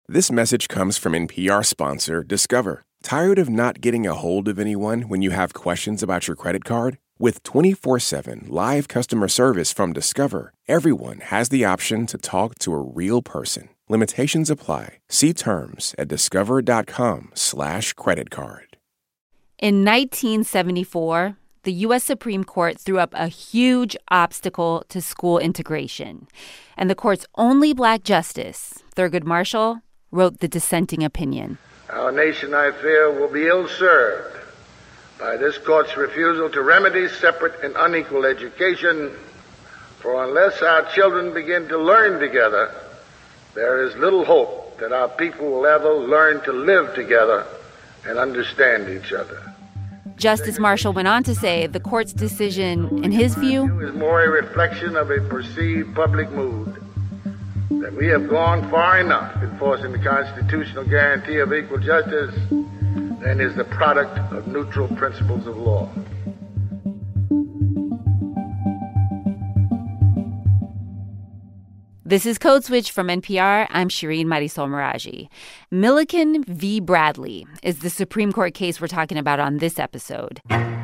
This message comes from NPR sponsor Discover. Tired of not getting a hold of anyone when you have questions about your credit card? With 24/7 live customer service from Discover, everyone has the option to talk to a real person. Limitations apply. See terms at discover.com/creditcard. In 1974, the U.S. Supreme Court threw up a huge obstacle to school integration. And the court's only black justice, Thurgood Marshall, wrote the dissenting opinion. Our nation, I fear, will be ill-served by this court's refusal to remedy separate and unequal education, for unless our children begin to learn together, there is little hope that our people will ever learn to live together and understand each other. Justice Marshall went on to say the court's decision, in his view, is more a reflection of a perceived public mood, that we have gone far enough in enforcing the constitutional guarantee of equal justice than is the product of neutral principles of law. This is Code Switch from NPR. I'm Shireen Marisol Meraji. Milliken v. Bradley is the Supreme Court case we're talking about on this episode.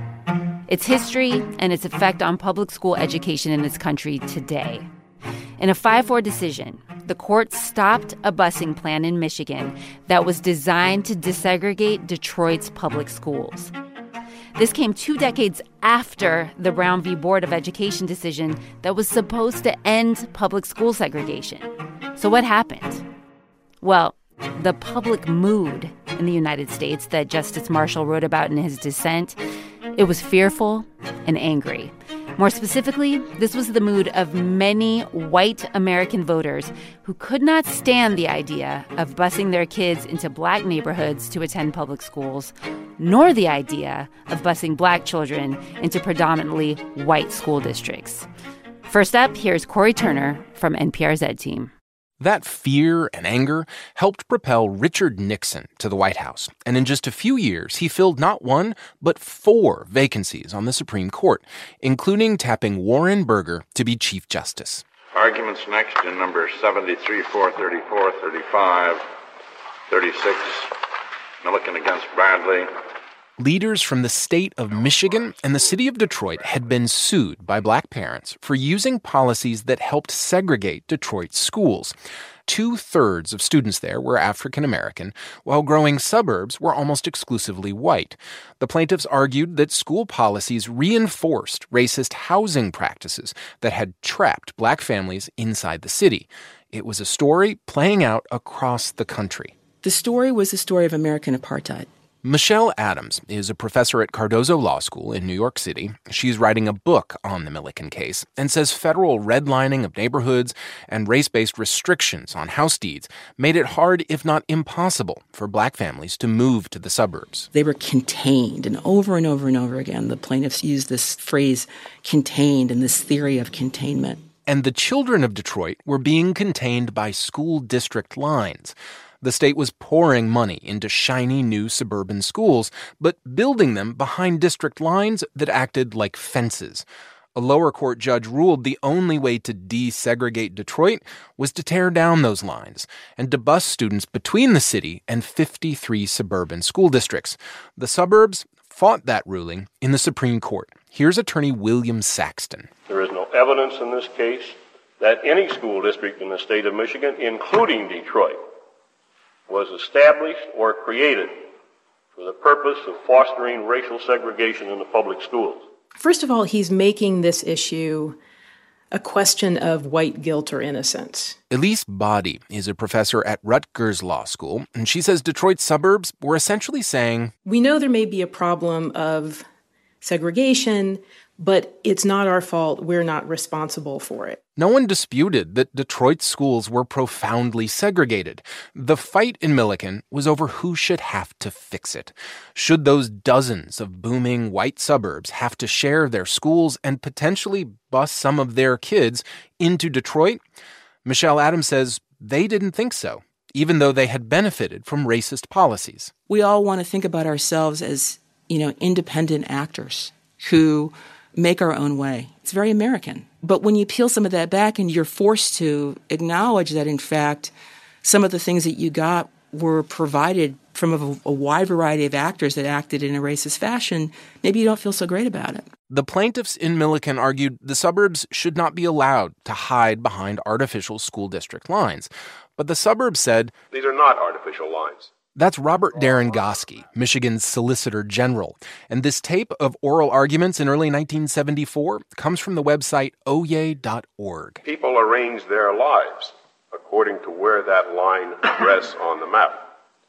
Its history and its effect on public school education in this country today. In a 5-4 decision, the court stopped a busing plan in Michigan that was designed to desegregate Detroit's public schools. This came 2 decades after the Brown v. Board of Education decision that was supposed to end public school segregation. So what happened? Well, the public mood in the United States that Justice Marshall wrote about in his dissent, it was fearful and angry. More specifically, this was the mood of many white American voters who could not stand the idea of busing their kids into black neighborhoods to attend public schools, nor the idea of busing black children into predominantly white school districts. First up, here's Corey Turner from NPR's Ed Team. That fear and anger helped propel Richard Nixon to the White House. And in just a few years, he filled not 1, but 4 vacancies on the Supreme Court, including tapping Warren Burger to be Chief Justice. Arguments next in number 73, 434, 35, 36, Milliken against Bradley. Leaders from the state of Michigan and the city of Detroit had been sued by black parents for using policies that helped segregate Detroit's schools. 2/3 of students there were African American, while growing suburbs were almost exclusively white. The plaintiffs argued that school policies reinforced racist housing practices that had trapped black families inside the city. It was a story playing out across the country. The story was the story of American apartheid. Michelle Adams is a professor at Cardozo Law School in New York City. She's writing a book on the Milliken case and says federal redlining of neighborhoods and race-based restrictions on house deeds made it hard, if not impossible, for black families to move to the suburbs. They were contained, and over and over and over again, the plaintiffs used this phrase, contained, and this theory of containment. And the children of Detroit were being contained by school district lines. The state was pouring money into shiny new suburban schools, but building them behind district lines that acted like fences. A lower court judge ruled the only way to desegregate Detroit was to tear down those lines and to bus students between the city and 53 suburban school districts. The suburbs fought that ruling in the Supreme Court. Here's attorney William Saxton. There is no evidence in this case that any school district in the state of Michigan, including Detroit, was established or created for the purpose of fostering racial segregation in the public schools. First of all, he's making this issue a question of white guilt or innocence. Elise Body is a professor at Rutgers Law School, and she says Detroit's suburbs were essentially saying, we know there may be a problem of segregation, but it's not our fault. We're not responsible for it. No one disputed that Detroit's schools were profoundly segregated. The fight in Milliken was over who should have to fix it. Should those dozens of booming white suburbs have to share their schools and potentially bus some of their kids into Detroit? Michelle Adams says they didn't think so, even though they had benefited from racist policies. We all want to think about ourselves as, independent actors who make our own way. It's very American. But when you peel some of that back and you're forced to acknowledge that, in fact, some of the things that you got were provided from a wide variety of actors that acted in a racist fashion, maybe you don't feel so great about it. The plaintiffs in Milliken argued the suburbs should not be allowed to hide behind artificial school district lines. But the suburbs said, these are not artificial lines. That's Robert Darangoski, Michigan's Solicitor General. And this tape of oral arguments in early 1974 comes from the website oye.org. People arrange their lives according to where that line rests on the map.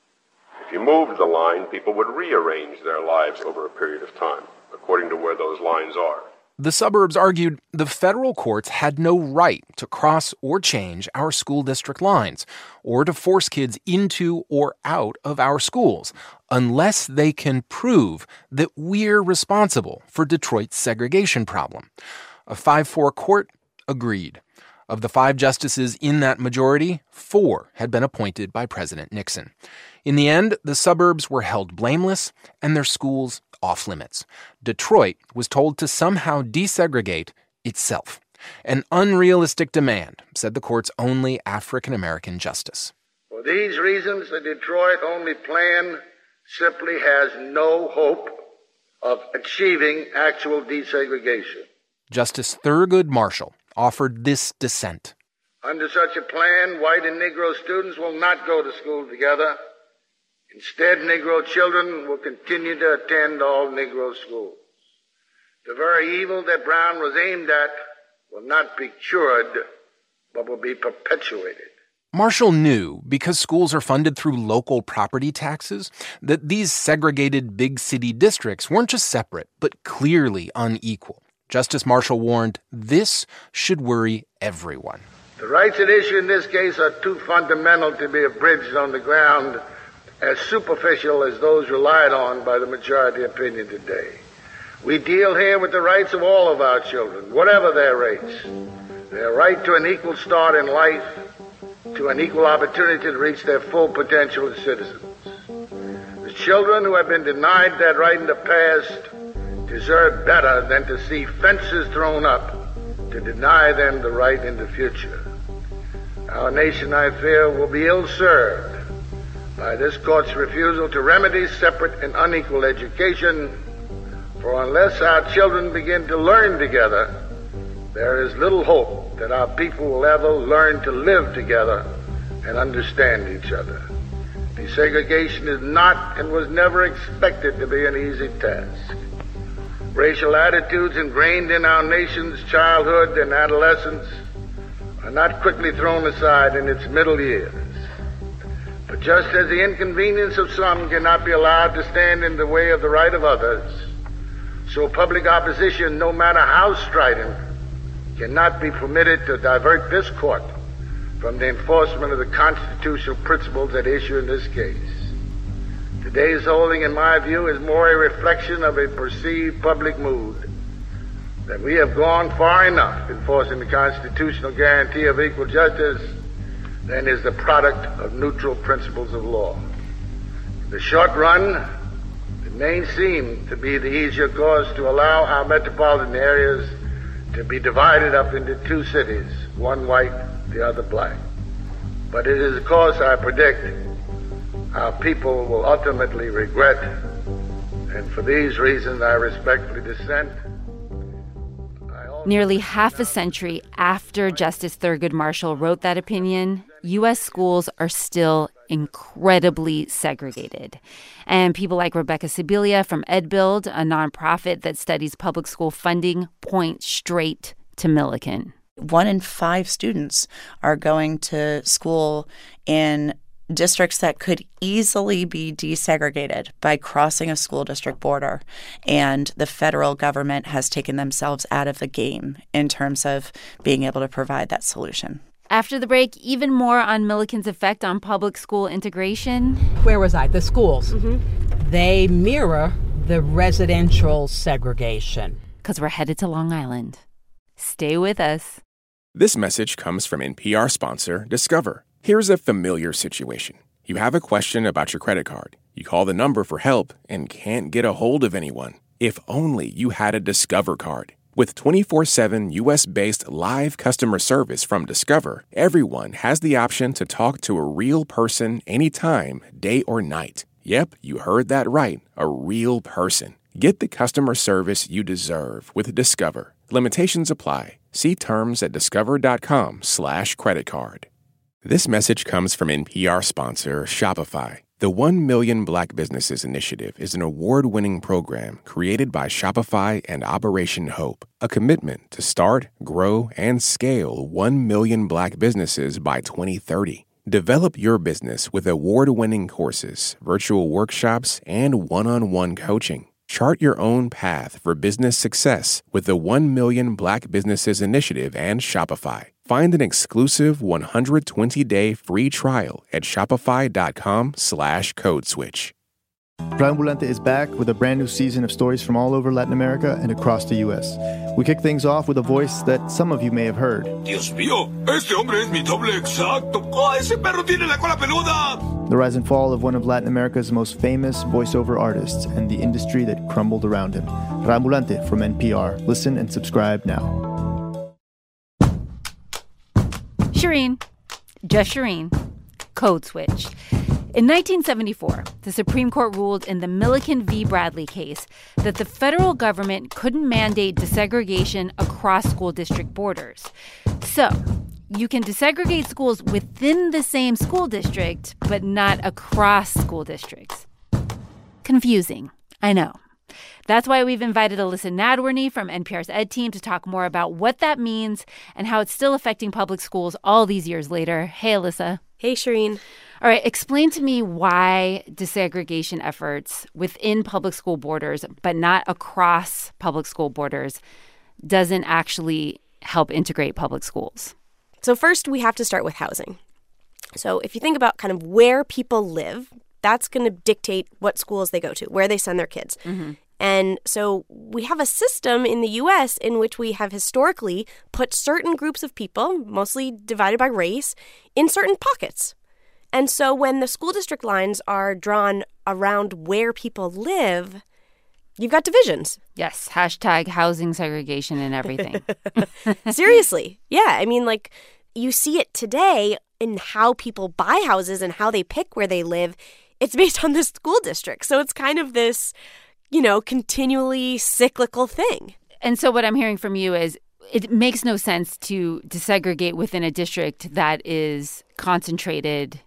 If you moved the line, people would rearrange their lives over a period of time according to where those lines are. The suburbs argued the federal courts had no right to cross or change our school district lines or to force kids into or out of our schools unless they can prove that we're responsible for Detroit's segregation problem. A 5-4 court agreed. Of the 5 justices in that majority, 4 had been appointed by President Nixon. In the end, the suburbs were held blameless and their schools off limits. Detroit was told to somehow desegregate itself. An unrealistic demand, said the court's only African-American justice. For these reasons, the Detroit-only plan simply has no hope of achieving actual desegregation. Justice Thurgood Marshall offered this dissent. Under such a plan, white and Negro students will not go to school together. Instead, Negro children will continue to attend all Negro schools. The very evil that Brown was aimed at will not be cured, but will be perpetuated. Marshall knew, because schools are funded through local property taxes, that these segregated big city districts weren't just separate, but clearly unequal. Justice Marshall warned this should worry everyone. The rights at issue in this case are too fundamental to be abridged on the ground as superficial as those relied on by the majority opinion today. We deal here with the rights of all of our children, whatever their race. Their right to an equal start in life, to an equal opportunity to reach their full potential as citizens. The children who have been denied that right in the past deserve better than to see fences thrown up to deny them the right in the future. Our nation, I fear, will be ill-served by this court's refusal to remedy separate and unequal education, for unless our children begin to learn together, there is little hope that our people will ever learn to live together and understand each other. Desegregation is not and was never expected to be an easy task. Racial attitudes ingrained in our nation's childhood and adolescence are not quickly thrown aside in its middle years. But just as the inconvenience of some cannot be allowed to stand in the way of the right of others, so public opposition, no matter how strident, cannot be permitted to divert this court from the enforcement of the constitutional principles at issue in this case. Today's holding, in my view, is more a reflection of a perceived public mood that we have gone far enough enforcing the constitutional guarantee of equal justice than is the product of neutral principles of law. In the short run, it may seem to be the easier course to allow our metropolitan areas to be divided up into 2 cities, one white, the other black. But it is a course I predict our people will ultimately regret, and for these reasons I respectfully dissent. Nearly half a century after Justice Thurgood Marshall wrote that opinion, U.S. schools are still incredibly segregated. And people like Rebecca Sibilia from EdBuild, a nonprofit that studies public school funding, point straight to Milliken. 1 in 5 students are going to school in districts that could easily be desegregated by crossing a school district border. And the federal government has taken themselves out of the game in terms of being able to provide that solution. After the break, even more on Milliken's effect on public school integration. Where was I? The schools. Mm-hmm. They mirror the residential segregation. Because we're headed to Long Island. Stay with us. This message comes from NPR sponsor Discover. Here's a familiar situation. You have a question about your credit card. You call the number for help and can't get a hold of anyone. If only you had a Discover card. With 24/7 U.S.-based live customer service from Discover, everyone has the option to talk to a real person anytime, day or night. Yep, you heard that right, a real person. Get the customer service you deserve with Discover. Limitations apply. See terms at discover.com/creditcard. This message comes from NPR sponsor Shopify. The 1 Million Black Businesses Initiative is an award-winning program created by Shopify and Operation Hope, a commitment to start, grow, and scale 1 million Black businesses by 2030. Develop your business with award-winning courses, virtual workshops, and one-on-one coaching. Chart your own path for business success with the 1 Million Black Businesses Initiative and Shopify. Find an exclusive 120-day free trial at shopify.com/codeswitch. Rambulante is back with a brand new season of stories from all over Latin America and across the U.S. We kick things off with a voice that some of you may have heard. Dios mío, este hombre es mi doble exacto. Oh, ese perro tiene la cola peluda. The rise and fall of one of Latin America's most famous voiceover artists and the industry that crumbled around him. Rambulante from NPR. Listen and subscribe now. Shireen, just Shireen, Code Switch. In 1974, the Supreme Court ruled in the Milliken v. Bradley case that the federal government couldn't mandate desegregation across school district borders. So, you can desegregate schools within the same school district, but not across school districts. Confusing, I know. That's why we've invited Alyssa Nadworny from NPR's Ed Team to talk more about what that means and how it's still affecting public schools all these years later. Hey, Alyssa. Hey, Shireen. All right, explain to me why desegregation efforts within public school borders, but not across public school borders, doesn't actually help integrate public schools. So first, we have to start with housing. So if you think about kind of where people live, that's going to dictate what schools they go to, where they send their kids. Mm-hmm. And so we have a system in the U.S. in which we have historically put certain groups of people, mostly divided by race, in certain pockets. And so when the school district lines are drawn around where people live, you've got divisions. Yes, hashtag housing segregation and everything. Seriously. Yeah, I mean, like, you see it today in how people buy houses and how they pick where they live. It's based on the school district. So it's kind of this, you know, continually cyclical thing. And so what I'm hearing from you is it makes no sense to desegregate within a district that is concentrated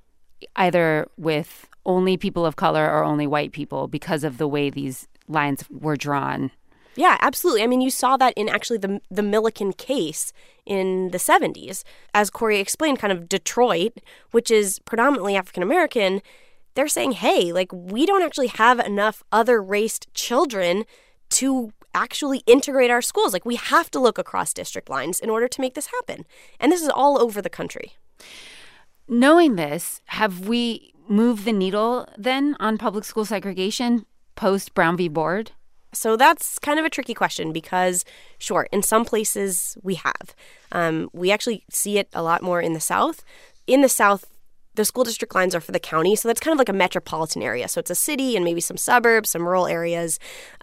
either with only people of color or only white people because of the way these lines were drawn. Yeah, absolutely. I mean, you saw that in actually the Milliken case in the 70s. As Corey explained, kind of Detroit, which is predominantly African-American, they're saying, hey, like, we don't actually have enough other raced children to actually integrate our schools. Like, we have to look across district lines in order to make this happen. And this is all over the country. Knowing this, have we moved the needle then on public school segregation post Brown v. Board? So that's kind of a tricky question because, sure, in some places we have. We actually see it a lot more in the South. In the South, the school district lines are for the county, so that's kind of like a metropolitan area. So it's a city and maybe some suburbs, some rural areas.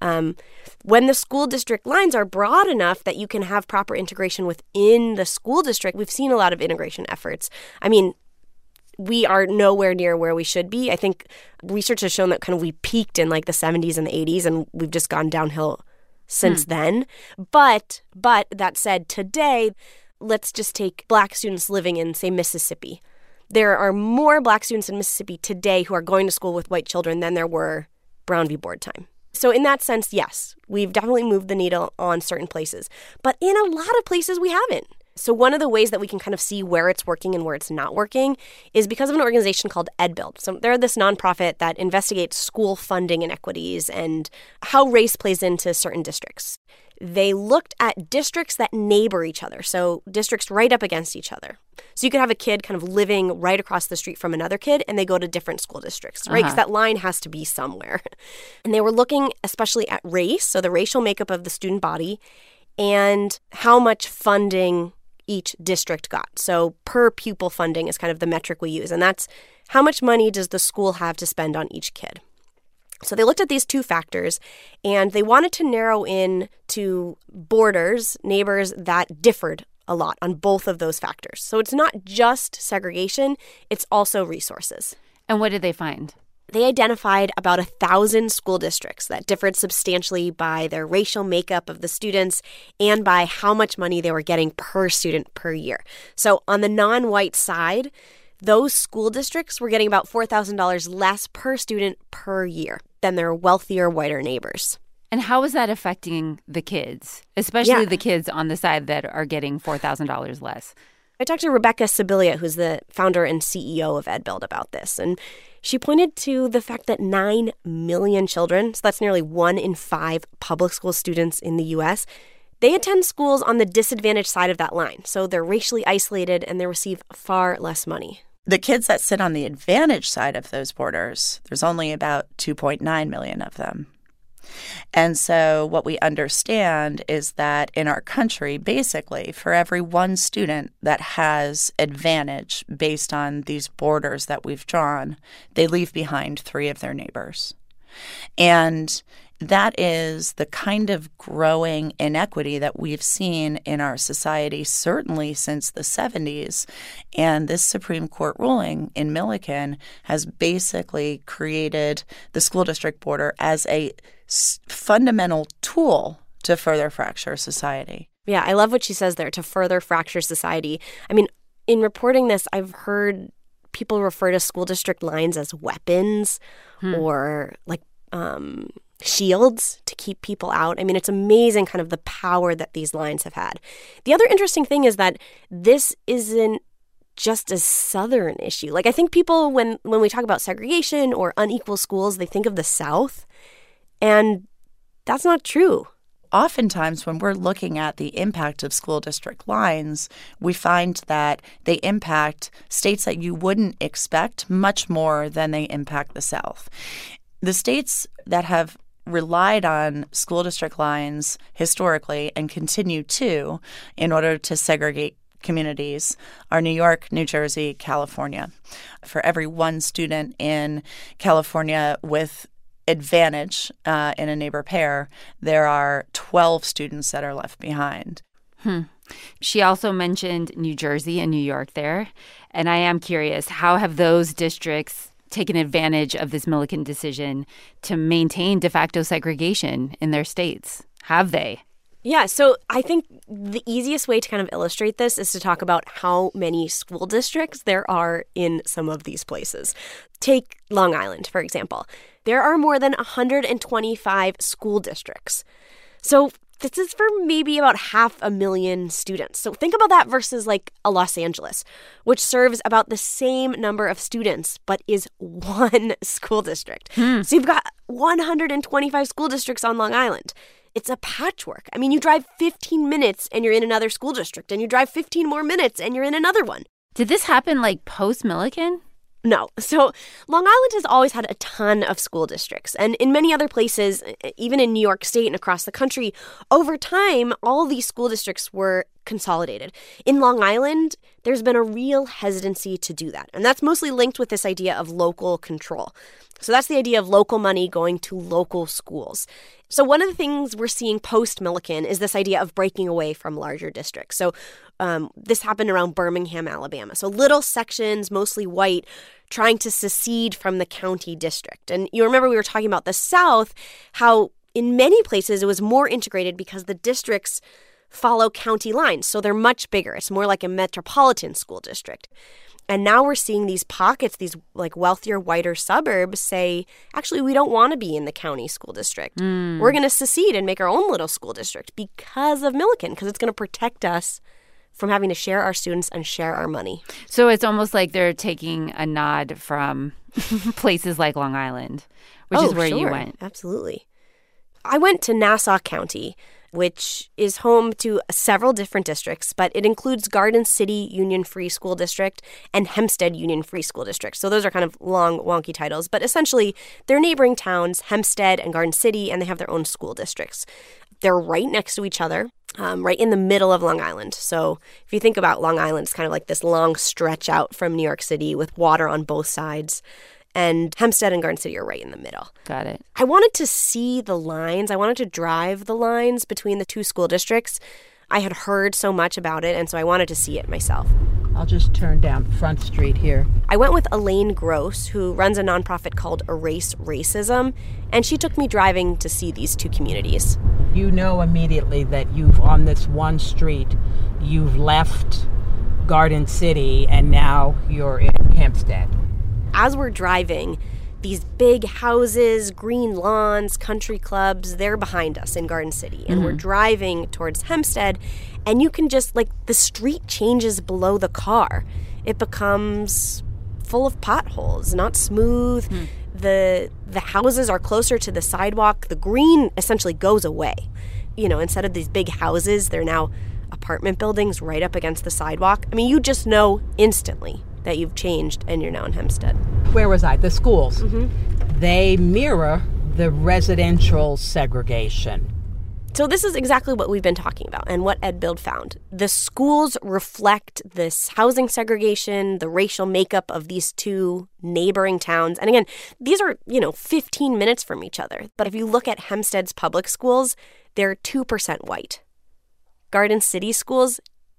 When the school district lines are broad enough that you can have proper integration within the school district, we've seen a lot of integration efforts. I mean, we are nowhere near where we should be. I think research has shown that kind of we peaked in like the 70s and the 80s, and we've just gone downhill since then. But that said, today, let's just take Black students living in, say, Mississippi. There are more Black students in Mississippi today who are going to school with white children than there were Brown v. Board time. So in that sense, yes, we've definitely moved the needle on certain places. But in a lot of places, we haven't. So one of the ways that we can kind of see where it's working and where it's not working is because of an organization called EdBuild. So they're this nonprofit that investigates school funding inequities and how race plays into certain districts. They looked at districts that neighbor each other, so districts right up against each other. So you could have a kid kind of living right across the street from another kid, and they go to different school districts, right? Because that line has to be somewhere. And they were looking especially at race, so the racial makeup of the student body, and how much funding each district got. So per pupil funding is kind of the metric we use, and that's how much money does the school have to spend on each kid. So they looked at these two factors, and they wanted to narrow in to borders, neighbors that differed a lot on both of those factors. So it's not just segregation, it's also resources. And what did they find? They identified about 1,000 school districts that differed substantially by their racial makeup of the students and by how much money they were getting per student per year. So on the non-white side, those school districts were getting about $4,000 less per student per year than their wealthier, whiter neighbors. And how is that affecting the kids, especially the kids on the side that are getting $4,000 less? I talked to Rebecca Sibilia, who's the founder and CEO of EdBuild, about this, and she pointed to the fact that 9 million children, so that's nearly 1 in 5 public school students in the U.S., they attend schools on the disadvantaged side of that line. So they're racially isolated and they receive far less money. The kids that sit on the advantage side of those borders, there's only about 2.9 million of them. And so what we understand is that in our country, basically, for every one student that has advantage based on these borders that we've drawn, they leave behind 3 of their neighbors. And that is the kind of growing inequity that we've seen in our society, certainly since the 70s. And this Supreme Court ruling in Milliken has basically created the school district border as a fundamental tool to further fracture society. Yeah, I love what she says there, to further fracture society. I mean, in reporting this, I've heard people refer to school district lines as weapons or like shields to keep people out. I mean, it's amazing kind of the power that these lines have had. The other interesting thing is that this isn't just a Southern issue. Like, I think people, when we talk about segregation or unequal schools, they think of the South, and that's not true. Oftentimes, when we're looking at the impact of school district lines, we find that they impact states that you wouldn't expect much more than they impact the South. The states that have relied on school district lines historically and continue to in order to segregate communities are New York, New Jersey, California. For every one student in California with advantage in a neighbor pair, there are 12 students that are left behind. She also mentioned New Jersey and New York there. And I am curious, how have those districts taken advantage of this Milliken decision to maintain de facto segregation in their states? Have they? Yeah, so I think the easiest way to kind of illustrate this is to talk about how many school districts there are in some of these places. Take Long Island, for example. There are more than 125 school districts. So this is for maybe about 500,000 students. So think about that versus like a Los Angeles, which serves about the same number of students, but is one school district. So you've got 125 school districts on Long Island. It's a patchwork. I mean, you drive 15 minutes and you're in another school district, and you drive 15 more minutes and you're in another one. Did this happen like post-Milliken? No. So Long Island has always had a ton of school districts. And in many other places, even in New York State and across the country, over time, all these school districts were consolidated. In Long Island, there's been a real hesitancy to do that. And that's mostly linked with this idea of local control. So that's the idea of local money going to local schools. So one of the things we're seeing post-Milliken is this idea of breaking away from larger districts. So this happened around Birmingham, Alabama. So little sections, mostly white, trying to secede from the county district. And you remember we were talking about the South, how in many places it was more integrated because the districts follow county lines. So they're much bigger. It's more like a metropolitan school district. And now we're seeing these pockets, these like wealthier, whiter suburbs say, actually, we don't want to be in the county school district. We're going to secede and make our own little school district because of Milliken, because it's going to protect us from having to share our students and share our money. So it's almost like they're taking a nod from places like Long Island, which is where you went. Absolutely. I went to Nassau County, which is home to several different districts, but it includes Garden City Union Free School District and Hempstead Union Free School District. So those are kind of long, wonky titles, but essentially they're neighboring towns, Hempstead and Garden City, and they have their own school districts. They're right next to each other, right in the middle of Long Island. So if you think about Long Island, it's kind of like this long stretch out from New York City with water on both sides. and Hempstead and Garden City are right in the middle. Got it. I wanted to see the lines. I wanted to drive the lines between the two school districts. I had heard so much about it, and so I wanted to see it myself. I'll just turn down Front Street here. I went with Elaine Gross, who runs a nonprofit called Erase Racism, and she took me driving to see these two communities. You know immediately that on this one street, you've left Garden City and now you're in Hempstead. As we're driving, these big houses, green lawns, country clubs, they're behind us in Garden City. And we're driving towards Hempstead, and you can just, the street changes below the car. It becomes full of potholes, not smooth. The houses are closer to the sidewalk. The green essentially goes away. Instead of these big houses, they're now apartment buildings right up against the sidewalk. I mean, you just know instantly that you've changed and you're now in Hempstead. Where was I? The schools. They mirror the residential segregation. So this is exactly what we've been talking about and what EdBuild found. The schools reflect this housing segregation, the racial makeup of these two neighboring towns. And again, these are, 15 minutes from each other. But if you look at Hempstead's public schools, they're 2% white. Garden City schools,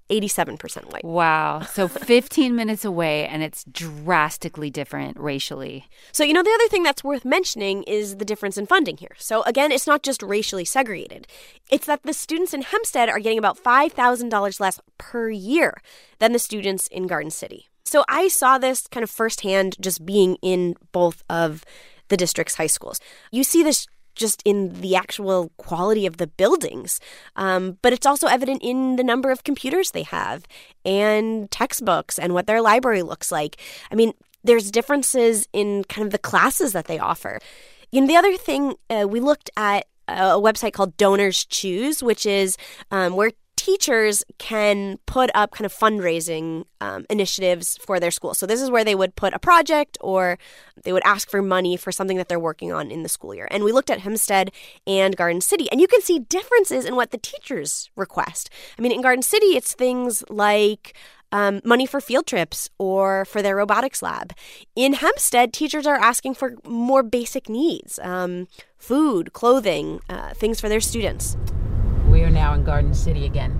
87% white. Wow. So 15 minutes away, and it's drastically different racially. So, the other thing that's worth mentioning is the difference in funding here. So, again, it's not just racially segregated. It's that the students in Hempstead are getting about $5,000 less per year than the students in Garden City. So I saw this kind of firsthand just being in both of the district's high schools. You see this just in the actual quality of the buildings. But it's also evident in the number of computers they have and textbooks and what their library looks like. I mean, there's differences in kind of the classes that they offer. The other thing, we looked at a website called Donors Choose, which is where teachers can put up kind of fundraising initiatives for their school. So this is where they would put a project or they would ask for money for something that they're working on in the school year. And we looked at Hempstead and Garden City, and you can see differences in what the teachers request. I mean, in Garden City, it's things like money for field trips or for their robotics lab. In Hempstead, teachers are asking for more basic needs, food, clothing, things for their students. We are now in Garden City again.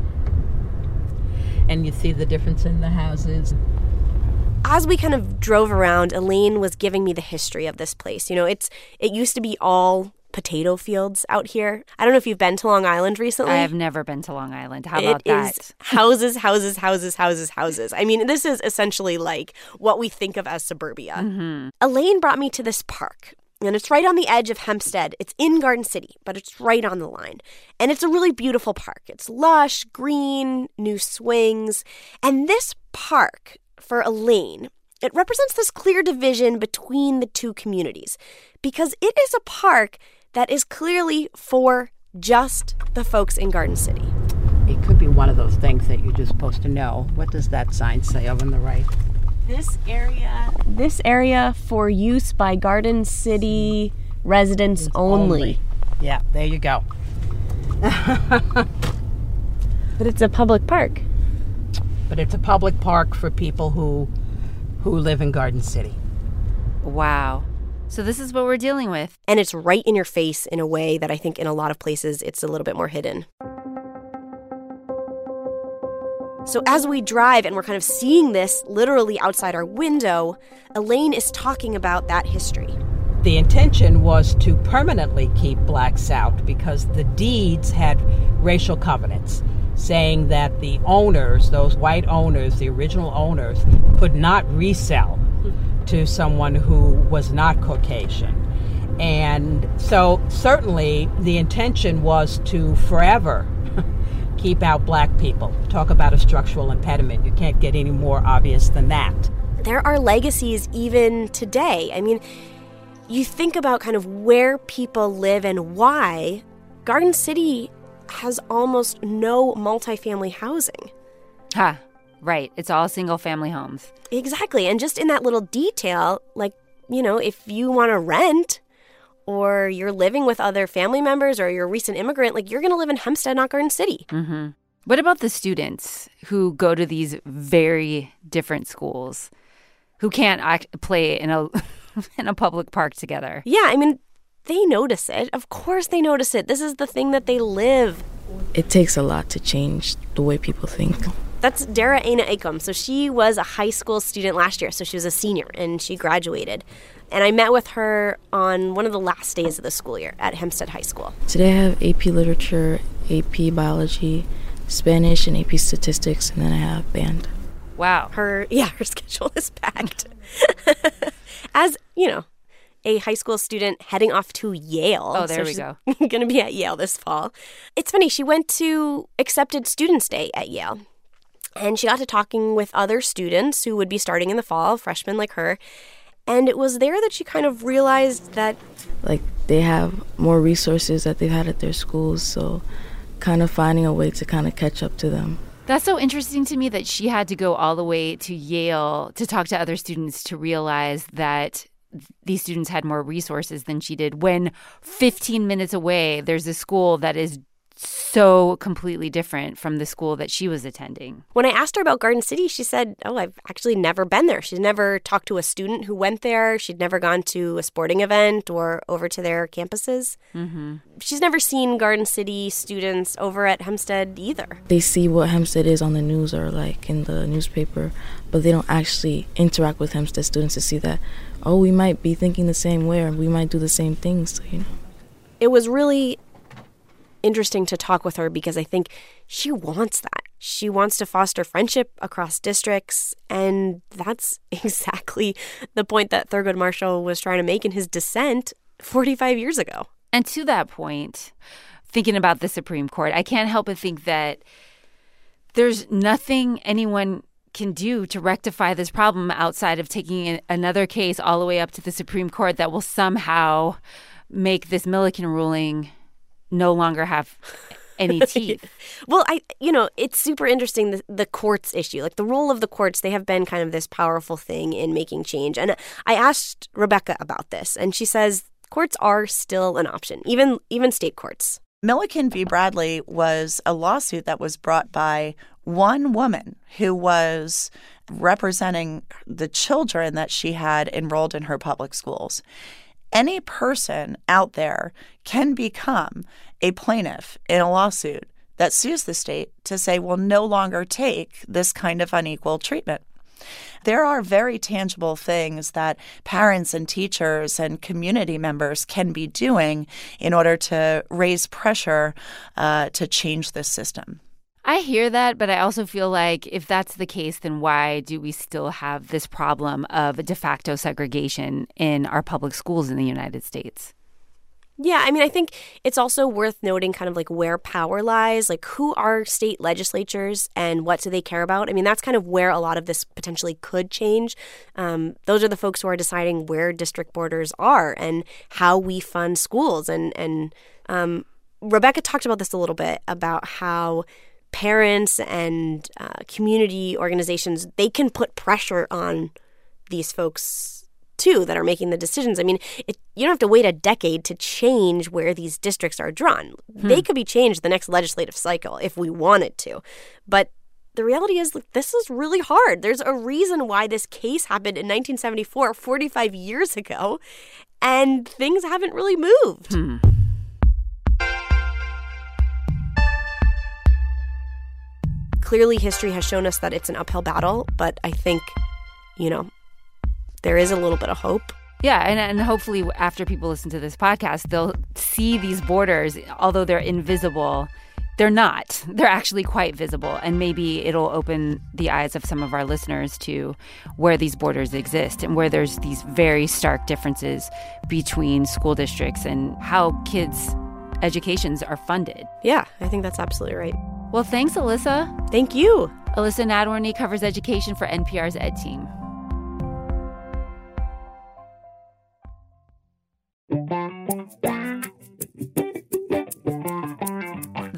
And you see the difference in the houses. As we kind of drove around, Elaine was giving me the history of this place. It used to be all potato fields out here. I don't know if you've been to Long Island recently. I have never been to Long Island. How about that? It is houses, houses, houses, houses, houses. I mean, this is essentially like what we think of as suburbia. Elaine brought me to this park. And it's right on the edge of Hempstead. It's in Garden City, but it's right on the line. And it's a really beautiful park. It's lush, green, new swings. And this park, for Elaine, it represents this clear division between the two communities because it is a park that is clearly for just the folks in Garden City. It could be one of those things that you're just supposed to know. What does that sign say over on the right? This area for use by Garden City residents only. Yeah, there you go. But it's a public park. But it's a public park for people who live in Garden City. Wow. So this is what we're dealing with. And it's right in your face in a way that I think in a lot of places it's a little bit more hidden. So as we drive and we're kind of seeing this literally outside our window, Elaine is talking about that history. The intention was to permanently keep blacks out because the deeds had racial covenants saying that the owners, those white owners, the original owners, could not resell to someone who was not Caucasian. And so certainly the intention was to forever keep out black people. Talk about a structural impediment. You can't get any more obvious than that. There are legacies even today. I mean, you think about kind of where people live and why. Garden City has almost no multifamily housing. Right. It's all single-family homes. Exactly. And just in that little detail, if you want to rent or you're living with other family members or you're a recent immigrant, you're going to live in Hempstead, not Garden City. Mm-hmm. What about the students who go to these very different schools, who can't play in a in a public park together. Yeah, I mean, they notice it. Of course they notice it. This is the thing that they live. It takes a lot to change the way people think. That's Dara Aina Akum. So she was a high school student last year. So she was a senior and she graduated. And I met with her on one of the last days of the school year at Hempstead High School. Today I have AP Literature, AP Biology, Spanish, and AP Statistics, and then I have band. Wow. Her schedule is packed. As, a high school student heading off to Yale. Oh, there we go. Going to be at Yale this fall. It's funny, she went to Accepted Students Day at Yale. And she got to talking with other students who would be starting in the fall, freshmen like her. And it was there that she kind of realized that... they have more resources that they've had at their schools, so kind of finding a way to kind of catch up to them. That's so interesting to me that she had to go all the way to Yale to talk to other students to realize that these students had more resources than she did, when 15 minutes away there's a school that is so completely different from the school that she was attending. When I asked her about Garden City, she said, I've actually never been there. She's never talked to a student who went there. She'd never gone to a sporting event or over to their campuses. Mm-hmm. She's never seen Garden City students over at Hempstead either. They see what Hempstead is on the news or in the newspaper, but they don't actually interact with Hempstead students to see that, we might be thinking the same way or we might do the same things. It was really interesting to talk with her because I think she wants that. She wants to foster friendship across districts, and that's exactly the point that Thurgood Marshall was trying to make in his dissent 45 years ago. And to that point, thinking about the Supreme Court, I can't help but think that there's nothing anyone can do to rectify this problem outside of taking another case all the way up to the Supreme Court that will somehow make this Milliken ruling no longer have any teeth. Well, it's super interesting, the courts issue. The role of the courts, they have been kind of this powerful thing in making change. And I asked Rebecca about this, and she says courts are still an option, even state courts. Milliken v. Bradley was a lawsuit that was brought by one woman who was representing the children that she had enrolled in her public schools. Any person out there can become a plaintiff in a lawsuit that sues the state to say, we'll no longer take this kind of unequal treatment. There are very tangible things that parents and teachers and community members can be doing in order to raise pressure to change this system. I hear that, but I also feel like if that's the case, then why do we still have this problem of de facto segregation in our public schools in the United States? Yeah, I think it's also worth noting kind of where power lies, who are state legislatures and what do they care about? That's kind of where a lot of this potentially could change. Those are the folks who are deciding where district borders are and how we fund schools. And Rebecca talked about this a little bit, about how parents and community organizations, they can put pressure on these folks too that are making the decisions. You don't have to wait a decade to change where these districts are drawn. They could be changed the next legislative cycle if we wanted to. But the reality is, this is really hard. There's a reason why this case happened in 1974, 45 years ago, and things haven't really moved. Clearly, history has shown us that it's an uphill battle, but I think, there is a little bit of hope. Yeah, and hopefully after people listen to this podcast, they'll see these borders, although they're invisible, they're not. They're actually quite visible, and maybe it'll open the eyes of some of our listeners to where these borders exist and where there's these very stark differences between school districts and how kids' educations are funded. Yeah, I think that's absolutely right. Well, thanks, Alyssa. Thank you. Alyssa Nadworny covers education for NPR's Ed Team.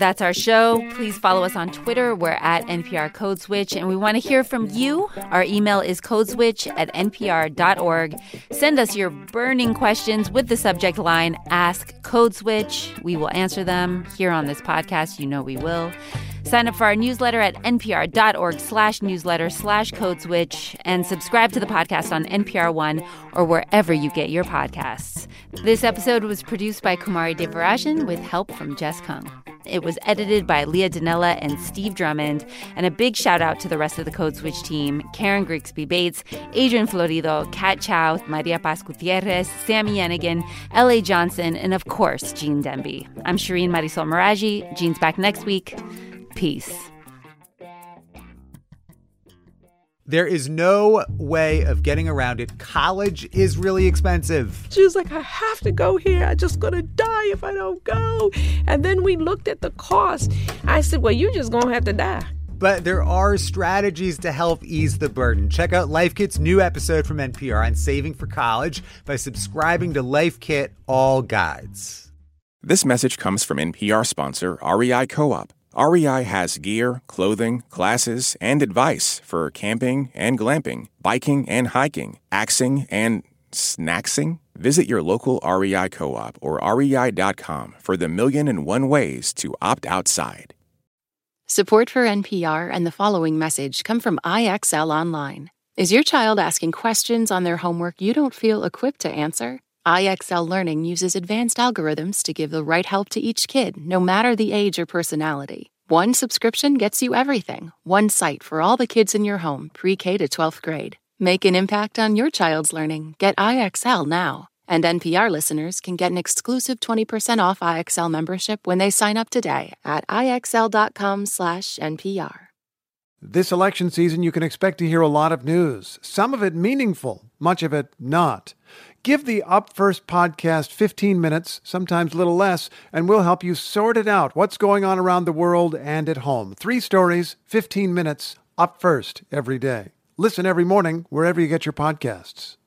That's our show. Please follow us on Twitter. We're at NPR Code Switch, and we want to hear from you. Our email is codeswitch@npr.org. Send us your burning questions with the subject line, Ask Code Switch. We will answer them here on this podcast. You know we will. Sign up for our newsletter at npr.org/newsletter/codeswitch and subscribe to the podcast on NPR One or wherever you get your podcasts. This episode was produced by Kumari Devarajan with help from Jess Kung. It was edited by Leah Donnella and Steve Drummond. And a big shout out to the rest of the Code Switch team: Karen Grigsby Bates, Adrian Florido, Kat Chow, Maria Paz Gutierrez, Sammy Yenigan, L.A. Johnson, and of course, Gene Demby. I'm Shireen Marisol Meraji. Gene's back next week. Peace. There is no way of getting around it. College is really expensive. She was like, I have to go here. I'm just going to die if I don't go. And then we looked at the cost. I said, well, you're just going to have to die. But there are strategies to help ease the burden. Check out Life Kit's new episode from NPR on saving for college by subscribing to Life Kit All Guides. This message comes from NPR sponsor REI Co-op. REI has gear, clothing, classes, and advice for camping and glamping, biking and hiking, axing and snacksing. Visit your local REI Co-op or rei.com for the 1,000,001 ways to opt outside. Support for NPR and the following message come from IXL Online. Is your child asking questions on their homework you don't feel equipped to answer? IXL Learning uses advanced algorithms to give the right help to each kid, no matter the age or personality. One subscription gets you everything. One site for all the kids in your home, pre-K to 12th grade. Make an impact on your child's learning. Get IXL now. And NPR listeners can get an exclusive 20% off IXL membership when they sign up today at IXL.com/NPR. This election season, you can expect to hear a lot of news. Some of it meaningful, much of it not. Give the Up First podcast 15 minutes, sometimes a little less, and we'll help you sort it out. What's going on around the world and at home. 3 stories, 15 minutes, Up First every day. Listen every morning wherever you get your podcasts.